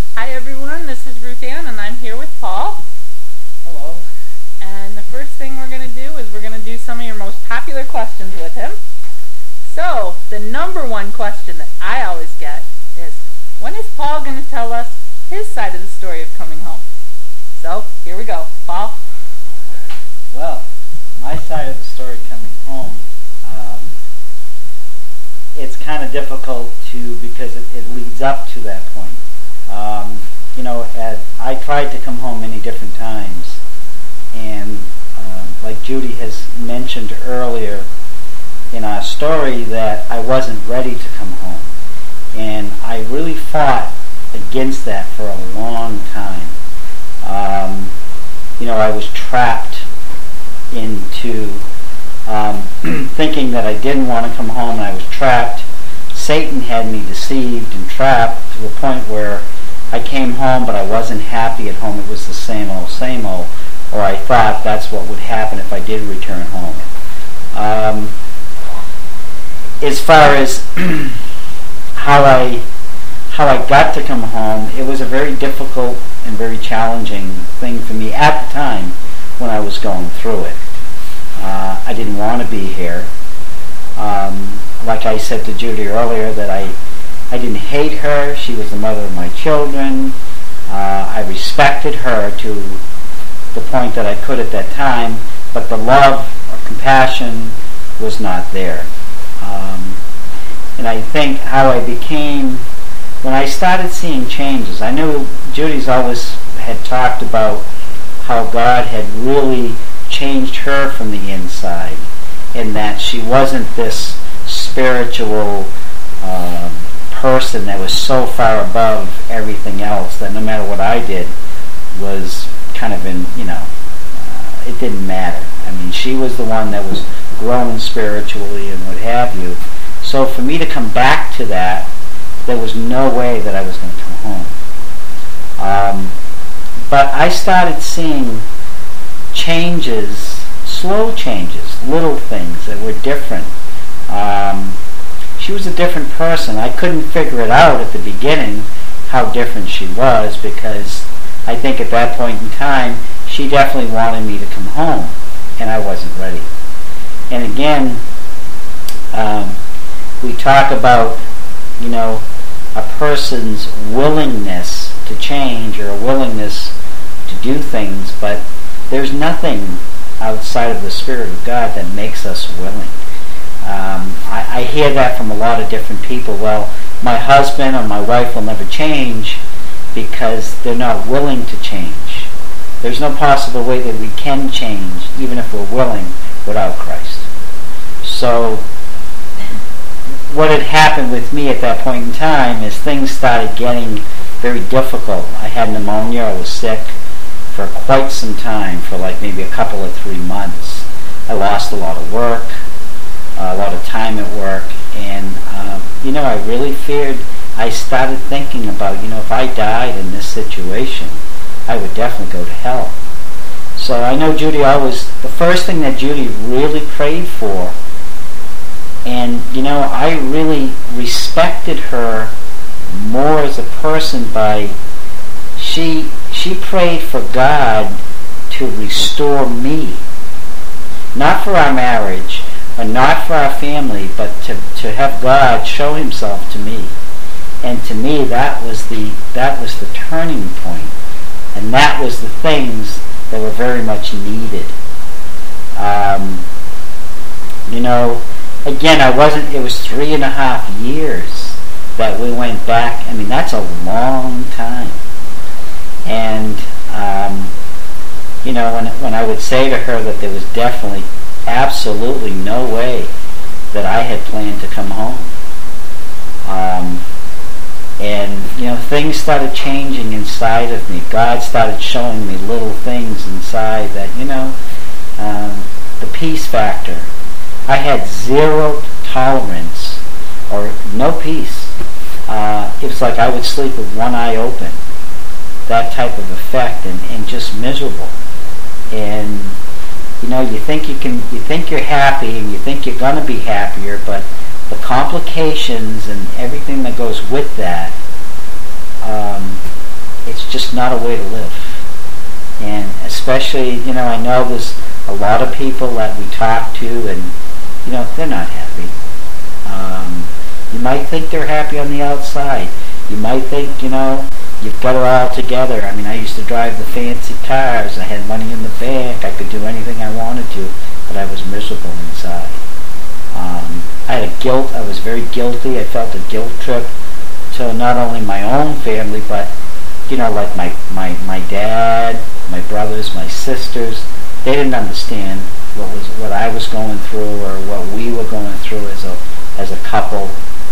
Hi everyone, this is Ruth Ann and I'm here with Paul. Hello. And the first thing we're going to do is we're going to do some of your most popular questions with him. So, the number one question that I always get is, when is Paul going to tell us his side of the story of coming home? So, here we go. Paul? Well, my side of the story coming home, it's kind of difficult because it leads up to that point. I tried to come home many different times, and like Judy has mentioned earlier in our story, that I wasn't ready to come home, and I really fought against that for a long time. I was trapped into thinking that I didn't want to come home, and I was trapped. Satan had me deceived and trapped to the point where I came home, but I wasn't happy at home. It was the same old, or I thought that's what would happen if I did return home. As far as how I got to come home, it was a very difficult and very challenging thing for me at the time when I was going through it. I didn't want to be here. Like I said to Judy earlier, that I didn't hate her. She was the mother of my children. I respected her to the point that I could at that time, but the love or compassion was not there. And I think how I became, when I started seeing changes, I knew Judy's always had talked about how God had really changed her from the inside, and that she wasn't this spiritual person that was so far above everything else that no matter what I did was kind of it didn't matter. I mean, she was the one that was growing spiritually and what have you. So for me to come back to that, there was no way that I was going to come home. But I started seeing changes, slow changes, little things that were different. She was a different person. I couldn't figure it out at the beginning how different she was, because I think at that point in time she definitely wanted me to come home, and I wasn't ready. And again, we talk about a person's willingness to change or a willingness to do things, but there's nothing outside of the Spirit of God that makes us willing. I hear that from a lot of different people. Well, my husband or my wife will never change because they're not willing to change. There's no possible way that we can change, even if we're willing, without Christ. So what had happened with me at that point in time is things started getting very difficult. I had pneumonia. I was sick for quite some time, for like maybe a couple of 3 months. I lost a lot of work, a lot of time at work, and I really feared. I started thinking about, if I died in this situation, I would definitely go to hell. So I know Judy the first thing that Judy really prayed for, and I really respected her more as a person by, she prayed for God to restore me. Not for our marriage, or not for our family, but to have God show himself to me. And to me, that was the turning point. And that was the things that were very much needed. Again, it was 3.5 years that we went back. I mean, that's a long time. And, when I would say to her that there was definitely, absolutely no way that I had planned to come home. Things started changing inside of me. God started showing me little things inside that, the peace factor. I had zero tolerance or no peace. It was like I would sleep with one eye open. That type of effect, and just miserable. And you think you're happy, and you think you're gonna be happier, but the complications and everything that goes with that just not a way to live. And especially, I know there's a lot of people that we talk to, and they're not happy. You might think they're happy on the outside. You might think, you've got it all together. I mean, I used to drive the fancy cars. I had money in the bank. I could do anything I wanted to, but I was miserable inside. I had a guilt. I was very guilty. I felt a guilt trip to not only my own family, but like my dad, my brothers, my sisters. They didn't understand what I was going through or what we were going through as a couple.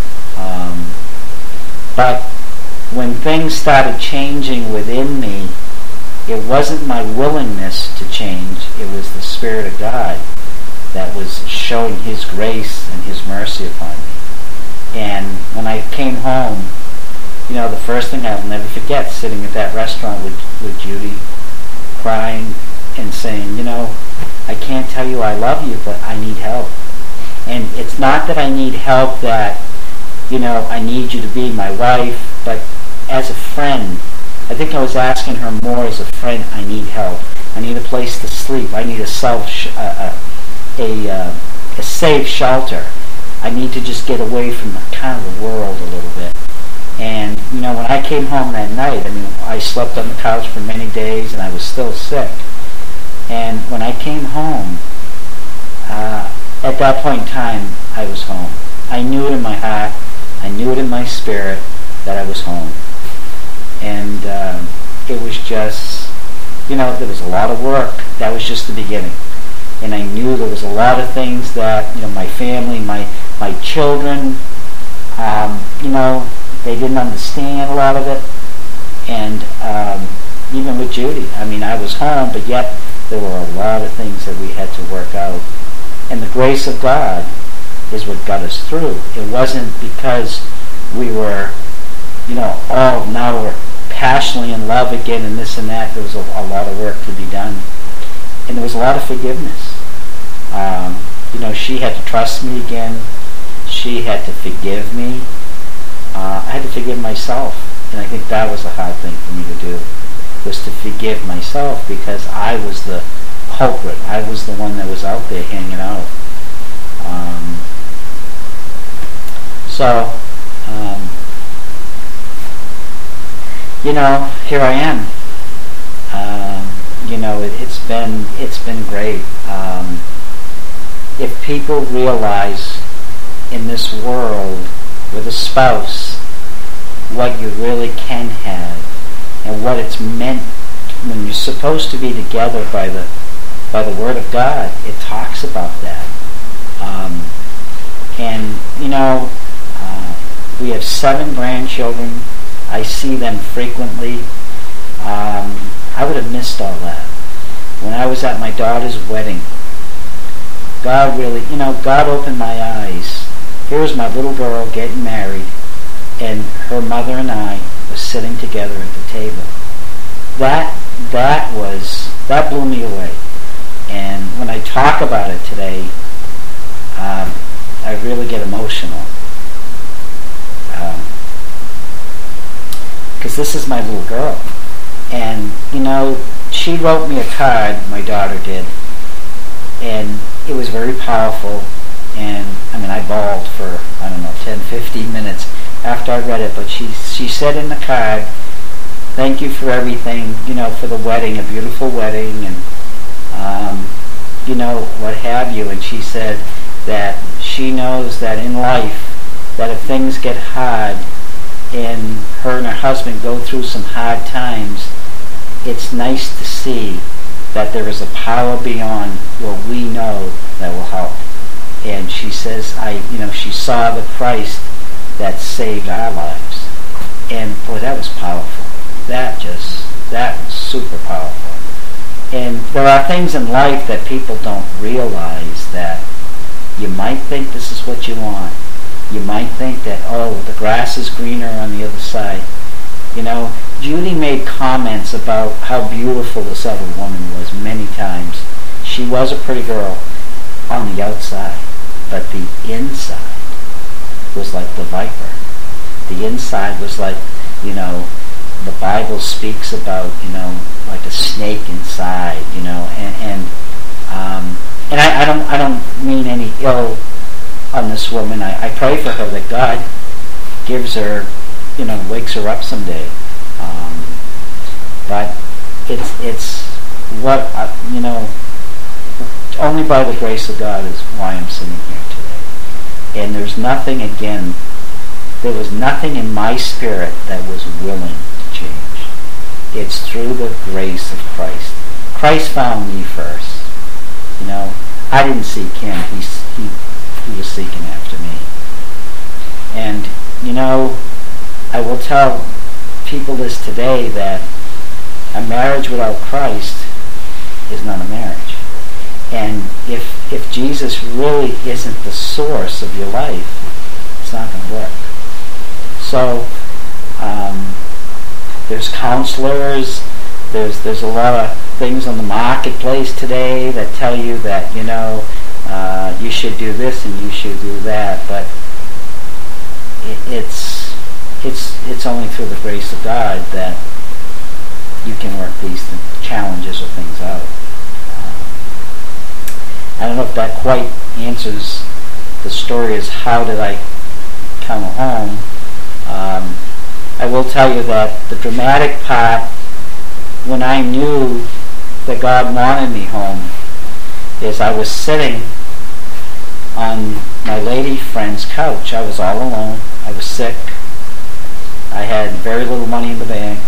But when things started changing within me, it wasn't my willingness to change. It was the Spirit of God that was showing His grace and His mercy upon me. And when I came home, the first thing I'll never forget, sitting at that restaurant with Judy, crying and saying, I can't tell you I love you, but I need help. And it's not that I need help that, I need you to be my wife, but as a friend. I think I was asking her more as a friend, I need help. I need a place to sleep. I need a safe shelter. I need to just get away from kind of the world a little bit. And, when I came home that night, I slept on the couch for many days and I was still sick. And when I came home, at that point in time, I was home. I knew it in my heart, I knew it in my spirit that I was home. And it was just, there was a lot of work. That was just the beginning. And I knew there was a lot of things that, my family, my children, they didn't understand a lot of it. And even with Judy, I was home, but yet there were a lot of things that we had to work out. And the grace of God is what got us through. It wasn't because we were, now we're passionately in love again and this and that. There was a lot of work to be done. And there was a lot of forgiveness. She had to trust me again. She had to forgive me. I had to forgive myself. And I think that was a hard thing for me to do, was to forgive myself, because I was the culprit. I was the one that was out there hanging out. Here I am. It's been great. If people realize in this world with a spouse what you really can have and what it's meant when you're supposed to be together by the Word of God, it talks about that. We have 7 grandchildren. I see them frequently. I would have missed all that. When I was at my daughter's wedding, God really, God opened my eyes. Here was my little girl getting married, and her mother and I were sitting together at the table. That blew me away. And when I talk about it today, I really get emotional. Because this is my little girl. And, she wrote me a card, my daughter did, and it was very powerful. And, I bawled for, 10, 15 minutes after I read it. But she said in the card, thank you for everything, for the wedding, a beautiful wedding, and, what have you. And she said that she knows that in life, that if things get hard and her and her husband go through some hard times, it's nice to see that there is a power beyond what we know that will help. And she says, she saw the Christ that saved our lives. And boy, that was powerful. That was super powerful. And there are things in life that people don't realize, that you might think this is what you want. You might think that, the grass is greener on the other side. Judy made comments about how beautiful this other woman was many times. She was a pretty girl on the outside, but the inside was like the viper. The inside was like, the Bible speaks about, like a snake inside, and I don't mean any ill on this woman. I pray for her that God gives her, wakes her up someday. But it's what, only by the grace of God is why I'm sitting here today. And there's nothing, again, there was nothing in my spirit that was willing to change. It's through the grace of Christ. Christ found me first. I didn't seek him. He was seeking after me. And, I will tell people this today, that a marriage without Christ is not a marriage. And if Jesus really isn't the source of your life, it's not going to work. So there's counselors, there's a lot of things on the marketplace today that tell you that, you should do this and you should do that, but it's only through the grace of God that you can work these challenges or things out. I don't know if that quite answers the story as how did I come home. I will tell you that the dramatic part, when I knew that God wanted me home, is I was sitting on my lady friend's couch. I was all alone. I was sick. I had very little money in the bank.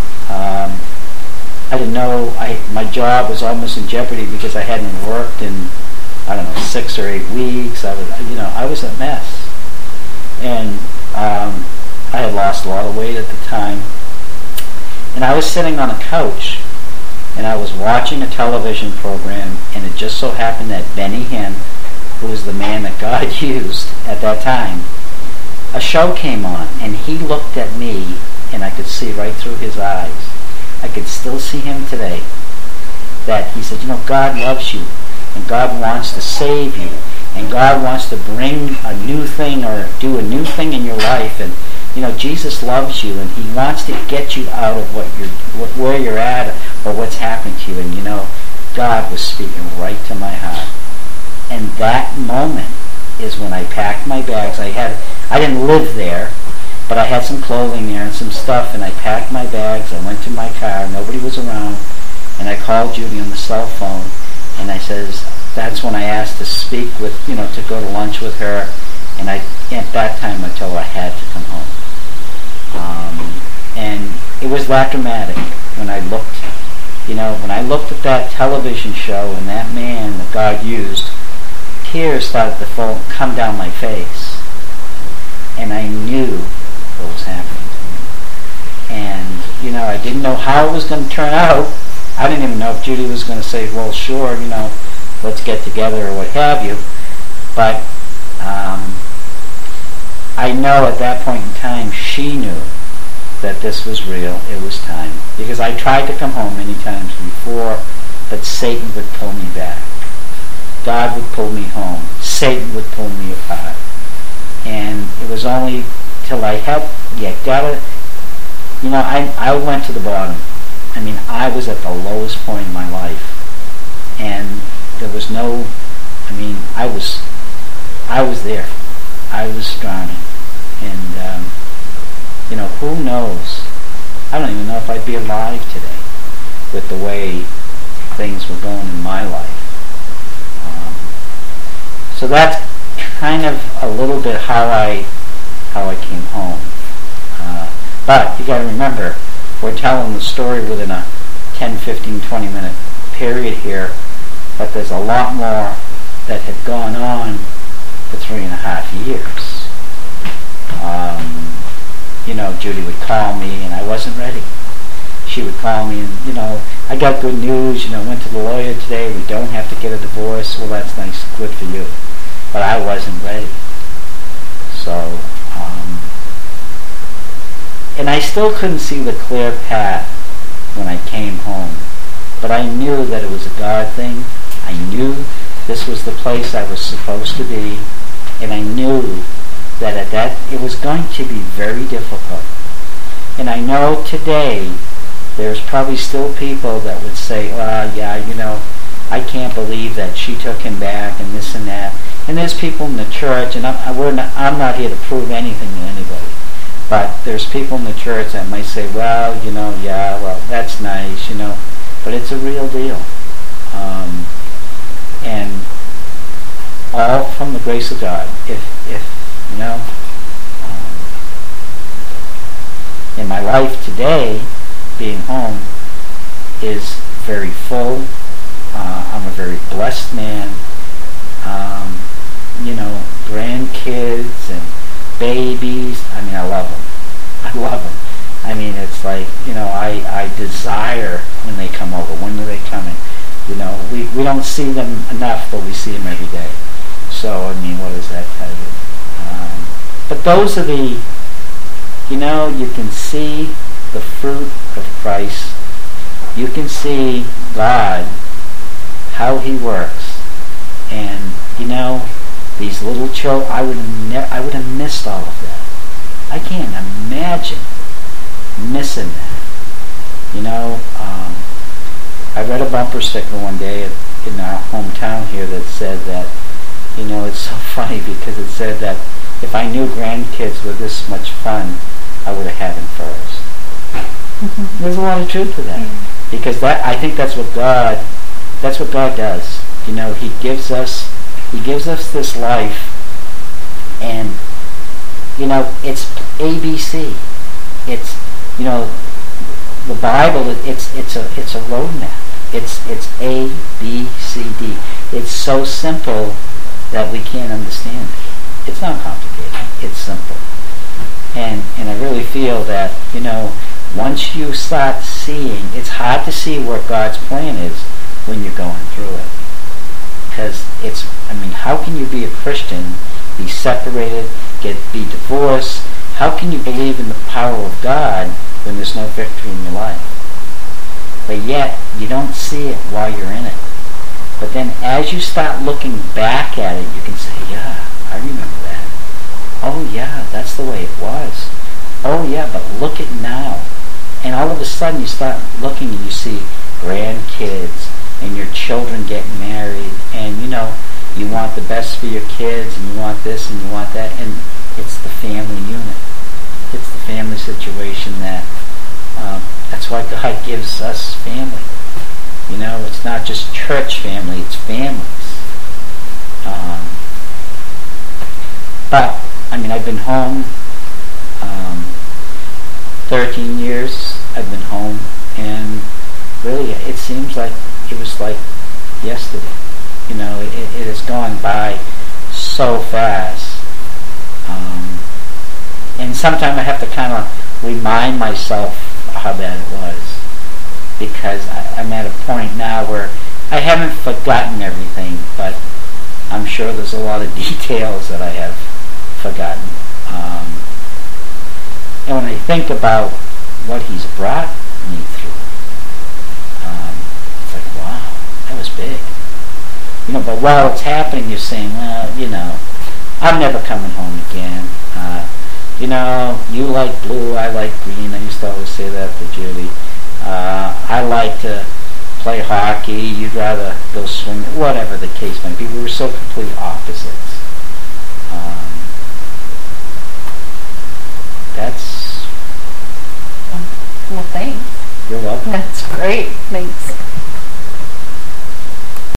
I didn't know, my job was almost in jeopardy because I hadn't worked in, 6 or 8 weeks. I was a mess. And I had lost a lot of weight at the time. And I was sitting on a couch, and I was watching a television program, and it just so happened that Benny Hinn, who was the man that God used at that time, a show came on, and he looked at me, and I could see right through his eyes. I could still see him today. That he said, God loves you, and God wants to save you, and God wants to bring a new thing or do a new thing in your life, and Jesus loves you, and he wants to get you out of where you're at or what's happened to you. And God was speaking right to my heart. And that moment is when I packed my bags. I didn't live there, but I had some clothing there and some stuff, and I packed my bags. I went to my car. Nobody was around, and I called Judy on the cell phone, and I says, that's when I asked to speak with, to go to lunch with her, and at that time I told her I had to come home. And it was that dramatic when I looked at that television show and that man that God used, tears started to come down my face, and I knew what was happening to me. And I didn't know how it was going to turn out. I didn't even know if Judy was going to say, well, sure, let's get together or what have you. But I know at that point in time she knew that this was real. It was time. Because I tried to come home many times before, but Satan would pull me back. God would pull me home. Satan would pull me apart. And it was only till I I went to the bottom. I was at the lowest point in my life. And there was no, I was there. I was drowning. And, who knows? I don't even know if I'd be alive today with the way things were going in my life. So that's kind of a little bit how I came home. But you got to remember, we're telling the story within a 10, 15, 20 minute period here, but there's a lot more that had gone on for 3.5 years. Judy would call me, and I wasn't ready. She would call me, and, I got good news, went to the lawyer today, we don't have to get a divorce. Well, that's nice, good for you. But I wasn't ready. So, and I still couldn't see the clear path when I came home. But I knew that it was a God thing. I knew this was the place I was supposed to be. And I knew that it was going to be very difficult. And I know today there's probably still people that would say, well, yeah, I can't believe that she took him back and this and that. And there's people in the church, and I'm not here to prove anything to anybody, but there's people in the church that might say, well, yeah, well, that's nice, but it's a real deal. And all from the grace of God. If in my life today, being home is very full. I'm a very blessed man. Grandkids and babies. I mean, I love them. I love them. I mean, it's like, I desire when they come over. When are they coming? We don't see them enough, but we see them every day. So, I mean, what does that tell you? But those are the, you can see the fruit of Christ. You can see God, how He works. And, these little children, I would have missed all of that. I can't imagine missing that. I read a bumper sticker one day in our hometown here that said that, it's so funny because it said that if I knew grandkids were this much fun, I would have had them first. There's a lot of truth to that. Because I think that's what God does. He gives us this life, and it's ABC. It's the Bible. It's a roadmap. It's A, B, C, D. It's so simple that we can't understand it. It's not complicated. It's simple. And I really feel that once you start seeing, it's hard to see what God's plan is when you're going through it. Because how can you be a Christian, be separated, be divorced? How can you believe in the power of God when there's no victory in your life? But yet, you don't see it while you're in it. But then as you start looking back at it, you can say, yeah, I remember that. Oh yeah, that's the way it was. Oh yeah, but look at now. And all of a sudden you start looking and you see grandkids and your children getting married, and you want the best for your kids, and you want this and you want that, and it's the family unit. It's the family situation that's why God gives us family. It's not just church family, it's families. But, I've been home 13 years. I've been home, and really, it seems like it was like yesterday. It has gone by so fast. And sometimes I have to kind of remind myself how bad it was, because I'm at a point now where I haven't forgotten everything, but I'm sure there's a lot of details that I have forgotten. And when I think about what He's brought me through, it's like, wow, that was big. But while it's happening, you're saying, well, I'm never coming home again. You like blue, I like green. I used to always say that to Judy. I like to play hockey. You'd rather go swimming. Whatever the case may be, we were so complete opposites. Well, thanks. You're welcome. That's great. Thanks.